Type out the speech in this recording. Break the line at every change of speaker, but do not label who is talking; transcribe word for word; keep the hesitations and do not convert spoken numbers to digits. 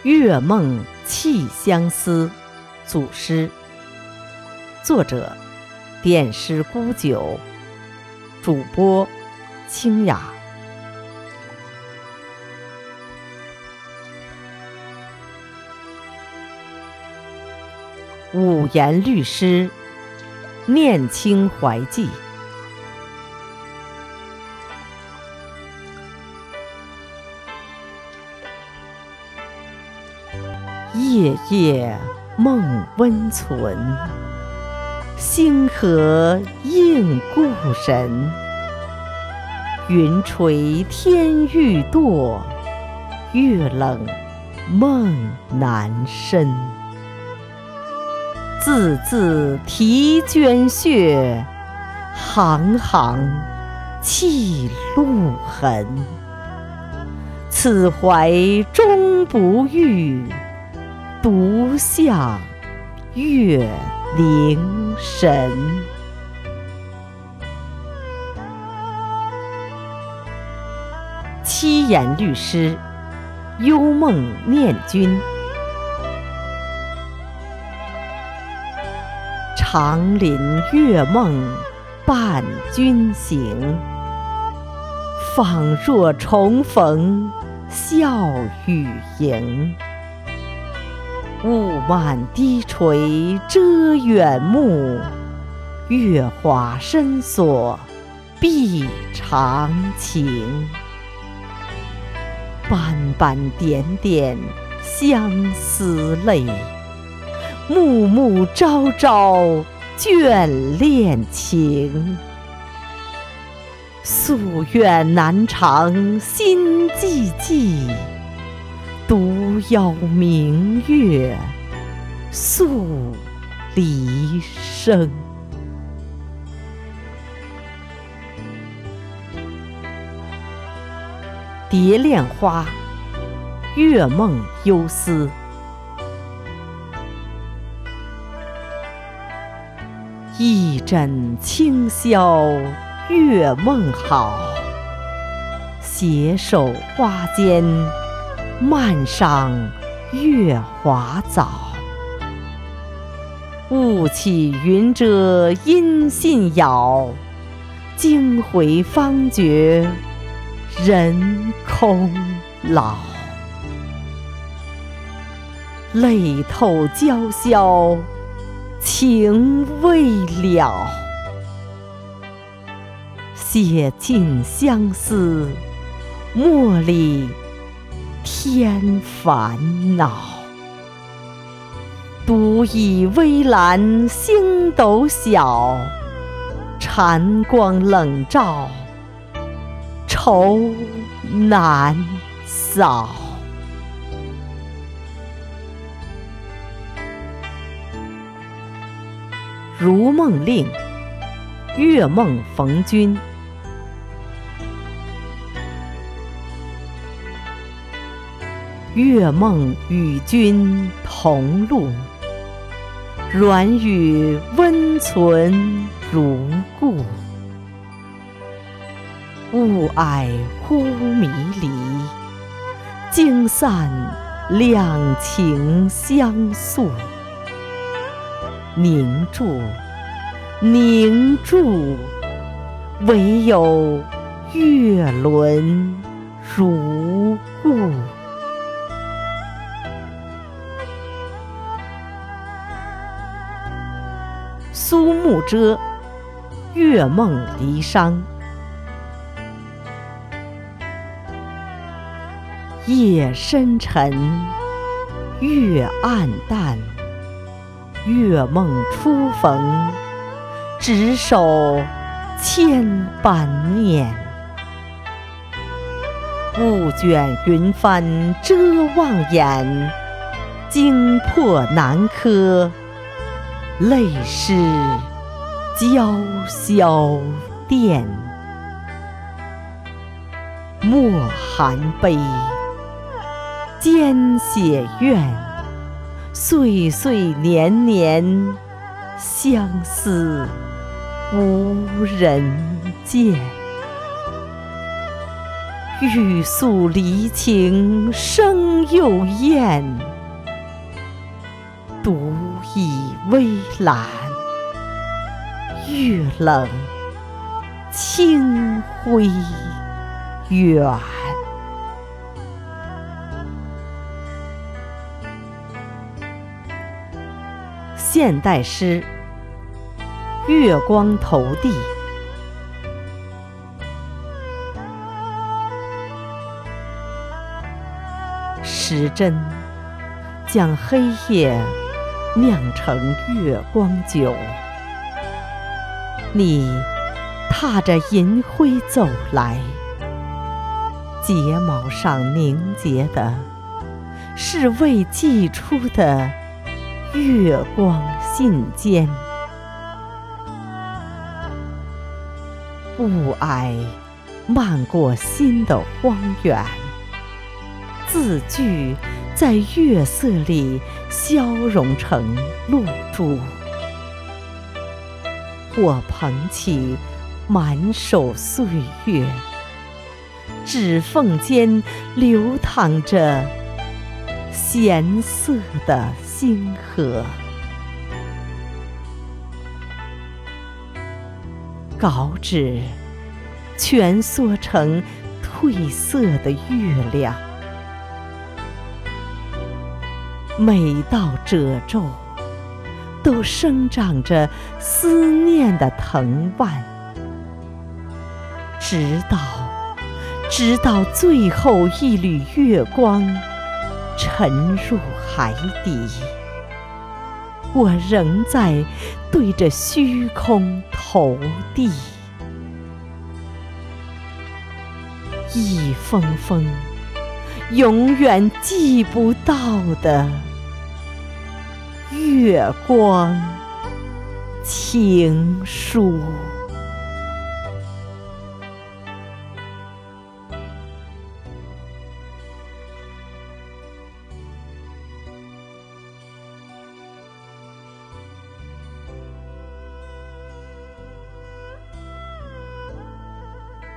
月梦泣相思》组诗，作者点诗孤酒，主播清雅。五言律诗，念卿怀寄。夜夜梦温存，星河映故人。云垂天欲堕，月冷梦难深。字字啼捐血，行行泣露痕。此怀终不遇，独向月凝神。七言律诗，幽梦念君。长林月梦伴君行，仿若重逢笑语盈。雾漫低垂遮远目，月华深锁闭长情。斑斑点点相思泪，暮暮朝朝眷恋情。夙愿难偿心寂寂，独邀明月诉离声。蝶恋花，月梦幽思。一枕清宵月梦好，携手花间漫上月华早。雾起云遮音信杳，惊回方觉人空老。泪透娇绡情未了，写尽相思墨里添烦恼。独倚微澜星斗小，禅光冷照愁难扫。如梦令，月梦逢君。月梦与君同路，软语温存如故。雾霭忽迷离，惊散两情相诉。凝住，凝住，唯有月轮如故。苏幕遮，月梦离殇。夜深沉，月暗淡。月梦初逢，执手千般念。雾卷云帆遮望眼，惊破南柯泪湿娇绡钿。莫含悲，兼写怨。岁岁年年，相思无人见。 欲诉离情生又厌，独倚微澜，月冷清辉远。现代诗《月光投递》。时针将黑夜酿成月光酒，你踏着银灰走来，睫毛上凝结的是未寄出的月光信笺。雾霭漫过心的荒原，字句在月色里消融成露珠。我捧起满手岁月，指缝间流淌着咸涩的星河。稿纸蜷缩成褪色的月亮，每道褶皱都生长着思念的藤蔓，直到直到最后一缕月光沉入海底，我仍在对着虚空投递。一封封永远寄不到的月光情书。